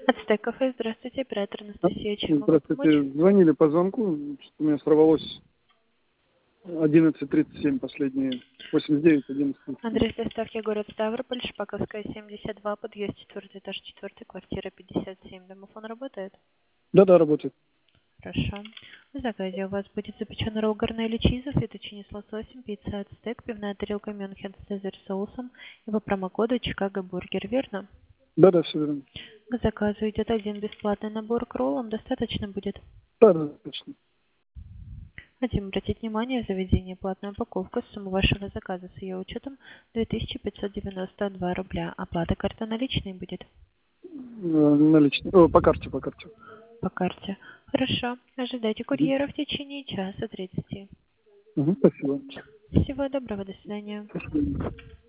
Ацтек кафе, здравствуйте, оператор Анастасия, чем могу помочь? Здравствуйте. Звонили по звонку, у меня сорвалось 11:37 последние. 89:11:37. Адрес доставки город Ставрополь, Шпаковская, 72, подъезд 4, этаж 4, квартира 57. Домофон работает? Да, работает. Хорошо. В заказе у вас будет запеченный ролл горной чиза, фетучини с лососем, пицца ацтек, пивная тарелка Мюнхен с цезарь соусом и по промокоду Чикаго Бургер, верно? Да, все верно. К заказу идет один бесплатный набор к роллам, достаточно будет? Да, точно. Хотим обратить внимание, в заведении платная упаковка, сумма вашего заказа с ее учетом 2592 рубля. Оплата карта наличной будет Наличные. По карте. по карте. Хорошо. Ожидайте Мгм. курьера в течение часа 30. Спасибо. Всего доброго, до свидания. До свидания.